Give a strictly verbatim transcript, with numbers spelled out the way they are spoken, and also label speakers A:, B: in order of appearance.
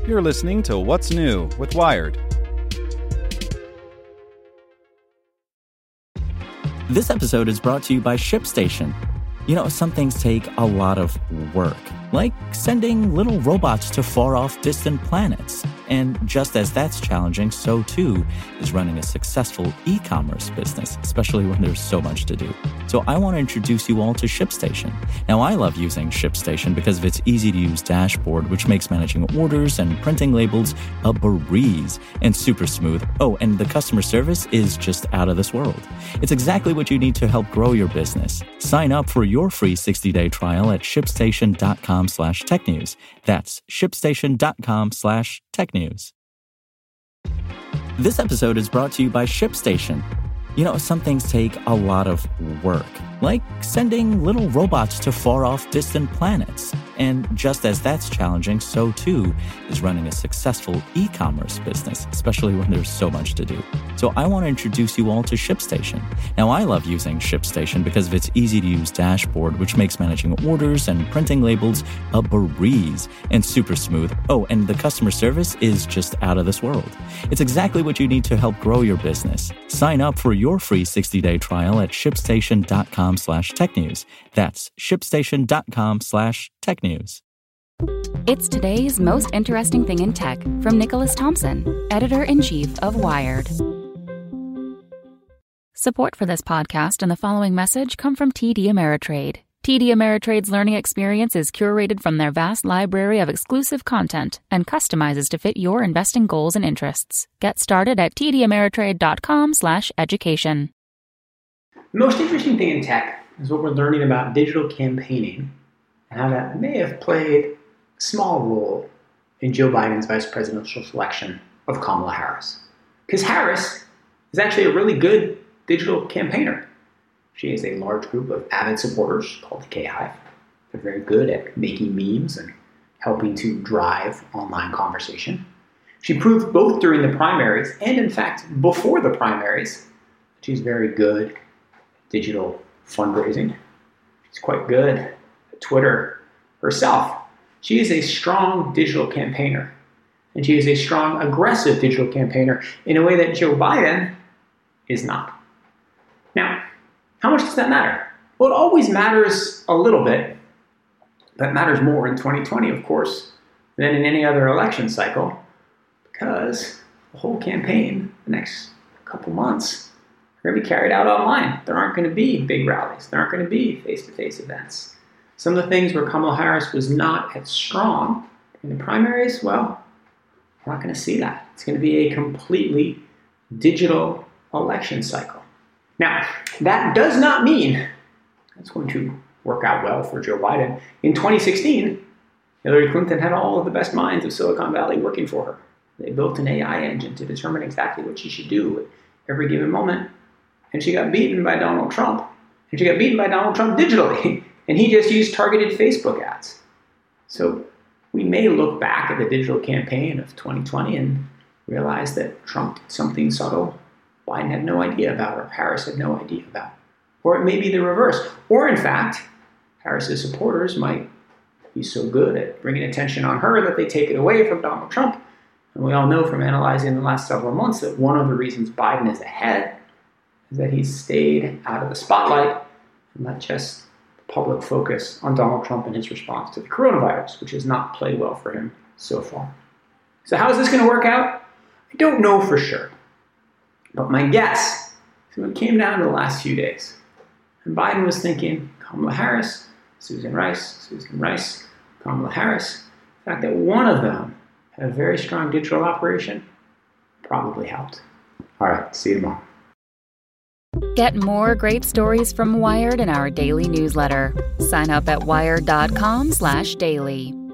A: You're listening to What's New with Wired.
B: This episode is brought to you by ShipStation. You know, some things take a lot of work, like sending little robots to far-off distant planets. And just as that's challenging, so too is running a successful e-commerce business, especially when there's so much to do. So I want to introduce you all to ShipStation. Now, I love using ShipStation because of its easy-to-use dashboard, which makes managing orders and printing labels a breeze and super smooth. Oh, and the customer service is just out of this world. It's exactly what you need to help grow your business. Sign up for your free sixty-day trial at shipstation.com slash technews. That's shipstation.com slash technews. This episode is brought to you by ShipStation. You know, some things take a lot of work, like sending little robots to far-off distant planets. And just as that's challenging, so too is running a successful e-commerce business, especially when there's so much to do. So I want to introduce you all to ShipStation. Now, I love using ShipStation because of its easy-to-use dashboard, which makes managing orders and printing labels a breeze and super smooth. Oh, and the customer service is just out of this world. It's exactly what you need to help grow your business. Sign up for your free sixty-day trial at shipstation.com slash technews. That's shipstation.com slash technews.
C: It's today's most interesting thing in tech from Nicholas Thompson, editor-in-chief of Wired. Support for this podcast and the following message come from T D Ameritrade. T D Ameritrade's learning experience is curated from their vast library of exclusive content and customizes to fit your investing goals and interests. Get started at tdameritrade.com slash education.
D: The most interesting thing in tech is what we're learning about digital campaigning and how that may have played a small role in Joe Biden's vice presidential selection of Kamala Harris. Because Harris is actually a really good digital campaigner. She has a large group of avid supporters called the K-Hive. They're very good at making memes and helping to drive online conversation. She proved both during the primaries and, in fact, before the primaries, that she's very good at digital fundraising. She's quite good at Twitter herself. She is a strong digital campaigner, and she is a strong, aggressive digital campaigner in a way that Joe Biden is not. Now, how much does that matter? Well, it always matters a little bit. That matters more in twenty twenty, of course, than in any other election cycle, because the whole campaign, the next couple months, are going to be carried out online. There aren't going to be big rallies. There aren't going to be face-to-face events. Some of the things where Kamala Harris was not as strong in the primaries, well, we're not going to see that. It's going to be a completely digital election cycle. Now, that does not mean that's going to work out well for Joe Biden. In twenty sixteen, Hillary Clinton had all of the best minds of Silicon Valley working for her. They built an A I engine to determine exactly what she should do at every given moment. And she got beaten by Donald Trump. And she got beaten by Donald Trump digitally. And he just used targeted Facebook ads. So we may look back at the digital campaign of twenty twenty and realize that Trump did something subtle Biden had no idea about, or Harris had no idea about. Or it may be the reverse. Or in fact, Harris's supporters might be so good at bringing attention on her that they take it away from Donald Trump. And we all know from analyzing the last several months that one of the reasons Biden is ahead is that he's stayed out of the spotlight and let just the public focus on Donald Trump and his response to the coronavirus, which has not played well for him so far. So how is this going to work out? I don't know for sure. But my guess is when it came down to the last few days, and Biden was thinking Kamala Harris, Susan Rice, Susan Rice, Kamala Harris, the fact that one of them had a very strong digital operation probably helped. All right, see you tomorrow.
C: Get more great stories from Wired in our daily newsletter. Sign up at wired.com slash daily.